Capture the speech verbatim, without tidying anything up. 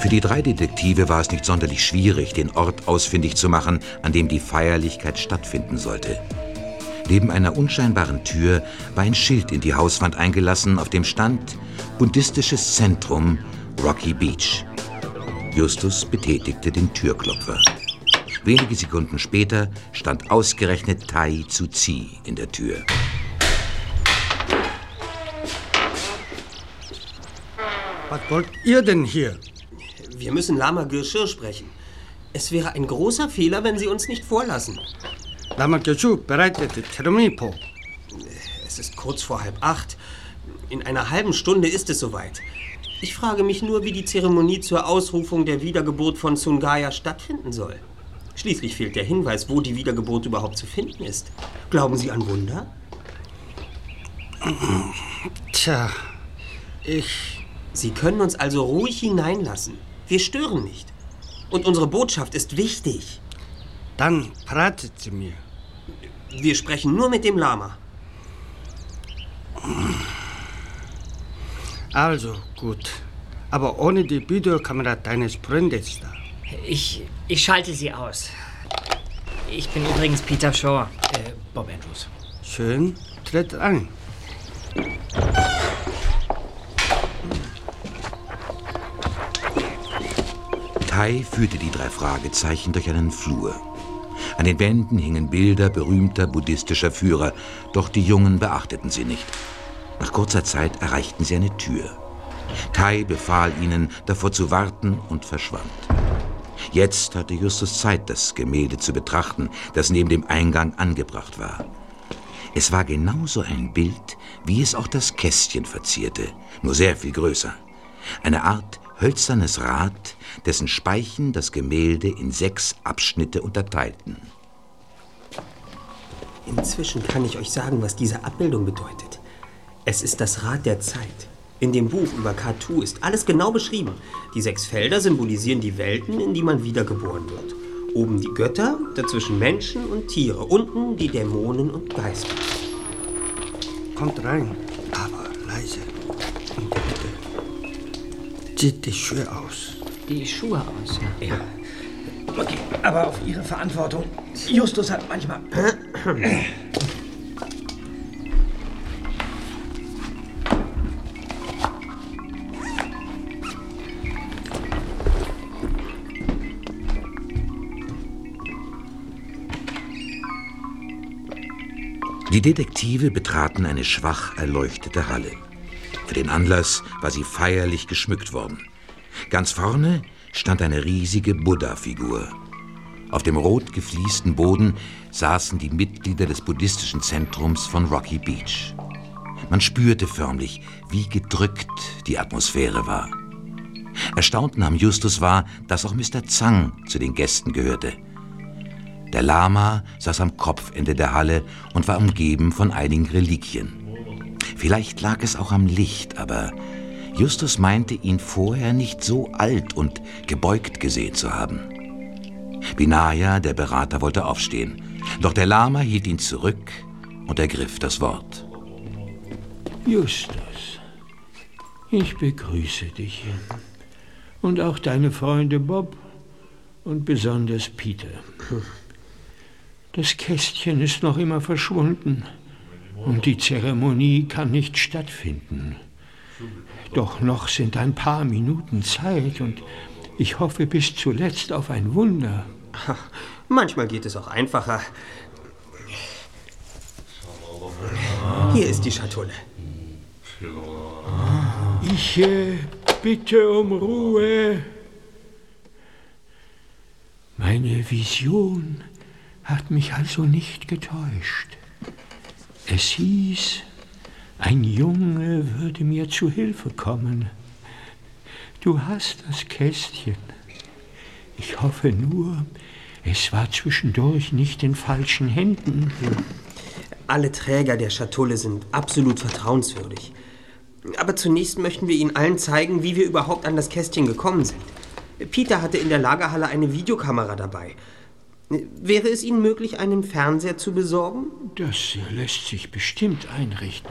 Für die drei Detektive war es nicht sonderlich schwierig, den Ort ausfindig zu machen, an dem die Feierlichkeit stattfinden sollte. Neben einer unscheinbaren Tür war ein Schild in die Hauswand eingelassen, auf dem stand Buddhistisches Zentrum Rocky Beach. Justus betätigte den Türklopfer. Wenige Sekunden später stand ausgerechnet Tai Tzu Chi in der Tür. Was wollt ihr denn hier? Wir müssen Lama Gyurshir sprechen. Es wäre ein großer Fehler, wenn Sie uns nicht vorlassen. Lama Gyurshir bereitet die Zeremonie vor. Es ist kurz vor halb acht. In einer halben Stunde ist es soweit. Ich frage mich nur, wie die Zeremonie zur Ausrufung der Wiedergeburt von Sungaya stattfinden soll. Schließlich fehlt der Hinweis, wo die Wiedergeburt überhaupt zu finden ist. Glauben Sie an Wunder? Tja, ich... Sie können uns also ruhig hineinlassen. Wir stören nicht. Und unsere Botschaft ist wichtig. Dann ratet sie mir. Wir sprechen nur mit dem Lama. Also, gut. Aber ohne die Videokamera deines Freundes da. Ich, ich schalte sie aus. Ich bin übrigens Peter Shaw. Äh, Bob Andrews. Schön, tritt ein. Tai führte die drei Fragezeichen durch einen Flur. An den Wänden hingen Bilder berühmter buddhistischer Führer, doch die Jungen beachteten sie nicht. Nach kurzer Zeit erreichten sie eine Tür. Tai befahl ihnen, davor zu warten und verschwand. Jetzt hatte Justus Zeit, das Gemälde zu betrachten, das neben dem Eingang angebracht war. Es war genauso ein Bild, wie es auch das Kästchen verzierte, nur sehr viel größer. Eine Art hölzernes Rad, dessen Speichen das Gemälde in sechs Abschnitte unterteilten. Inzwischen kann ich euch sagen, was diese Abbildung bedeutet. Es ist das Rad der Zeit. In dem Buch über Katu ist alles genau beschrieben. Die sechs Felder symbolisieren die Welten, in die man wiedergeboren wird. Oben die Götter, dazwischen Menschen und Tiere, unten die Dämonen und Geister. Kommt rein, aber leise. Und bitte, zieht die Schuhe aus. Die Schuhe aus, ja. Ja. Okay, aber auf Ihre Verantwortung. Justus hat manchmal... Die Detektive betraten eine schwach erleuchtete Halle. Für den Anlass war sie feierlich geschmückt worden. Ganz vorne stand eine riesige Buddha-Figur. Auf dem rot gefliesten Boden saßen die Mitglieder des buddhistischen Zentrums von Rocky Beach. Man spürte förmlich, wie gedrückt die Atmosphäre war. Erstaunt nahm Justus wahr, dass auch Mister Zhang zu den Gästen gehörte. Der Lama saß am Kopfende der Halle und war umgeben von einigen Reliquien. Vielleicht lag es auch am Licht, aber Justus meinte, ihn vorher nicht so alt und gebeugt gesehen zu haben. Vinaya, der Berater, wollte aufstehen, doch der Lama hielt ihn zurück und ergriff das Wort. Justus, ich begrüße dich und auch deine Freunde Bob und besonders Peter. Das Kästchen ist noch immer verschwunden und die Zeremonie kann nicht stattfinden. Doch noch sind ein paar Minuten Zeit und ich hoffe bis zuletzt auf ein Wunder. Manchmal geht es auch einfacher. Hier ist die Schatulle. Ich äh, bitte um Ruhe. Meine Vision hat mich also nicht getäuscht. Es hieß, ein Junge würde mir zu Hilfe kommen. Du hast das Kästchen. Ich hoffe nur, es war zwischendurch nicht in falschen Händen. Alle Träger der Schatulle sind absolut vertrauenswürdig. Aber zunächst möchten wir Ihnen allen zeigen, wie wir überhaupt an das Kästchen gekommen sind. Peter hatte in der Lagerhalle eine Videokamera dabei. Wäre es Ihnen möglich, einen Fernseher zu besorgen? Das lässt sich bestimmt einrichten.